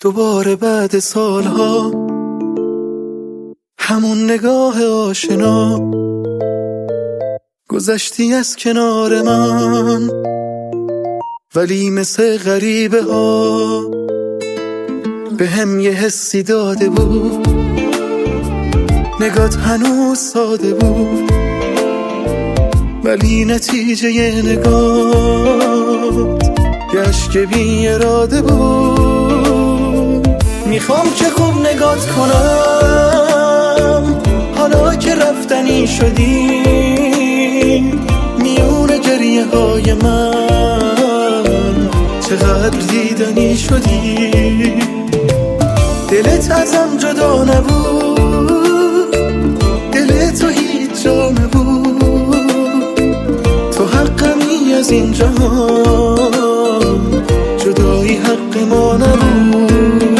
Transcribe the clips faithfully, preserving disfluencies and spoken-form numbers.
دوباره بعد سالها همون نگاه آشنا، گذشتی از کنار من ولی مثل غریبه ها به هم یه حسی داده بود. نگات هنوز ساده بود ولی نتیجه یه نگات گشت بی اراده بود. میخوام که خوب نگات کنم حالا که رفتنی شدی، میون گریه های من چقدر دیدنی شدی. دلت ازم جدا نبود، دل تو هیچ جا نبود، تو حقمی از این جهان، جدایی حق ما نبود.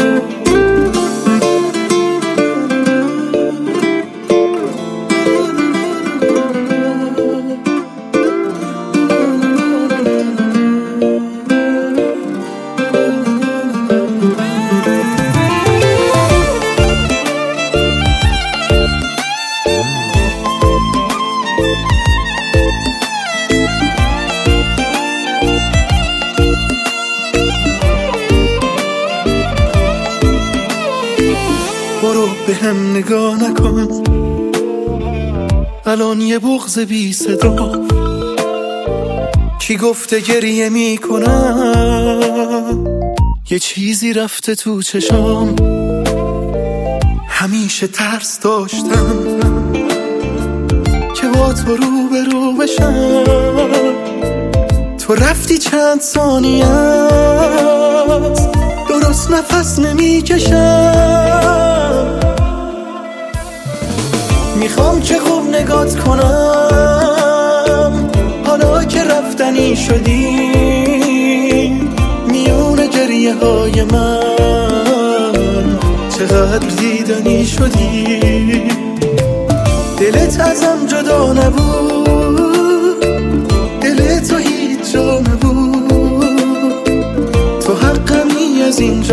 برو به هم نگاه نکن، الان یه بغض بی صدا. کی گفته گریه می کنم، یه چیزی رفته تو چشام. همیشه ترس داشتم که با تو رو به رو بشم، تو رفتی چند ثانیه درست نفس نمی کشم. میخوام که خوب نگات کنم حالا که رفتنی شدی، میون گریه های من چقدر دیدنی شدی. دلت ازم جدا نبود، دل تو هیچ جا نبود، تو حقمی از این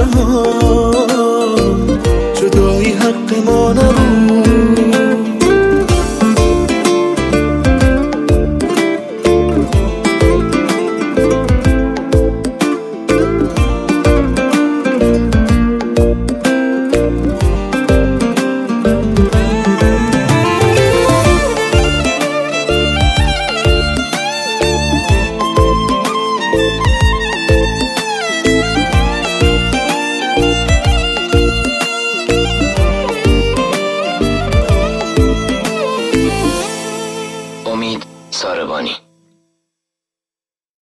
جهان، جدایی حق ما نبود. امید ساربانی.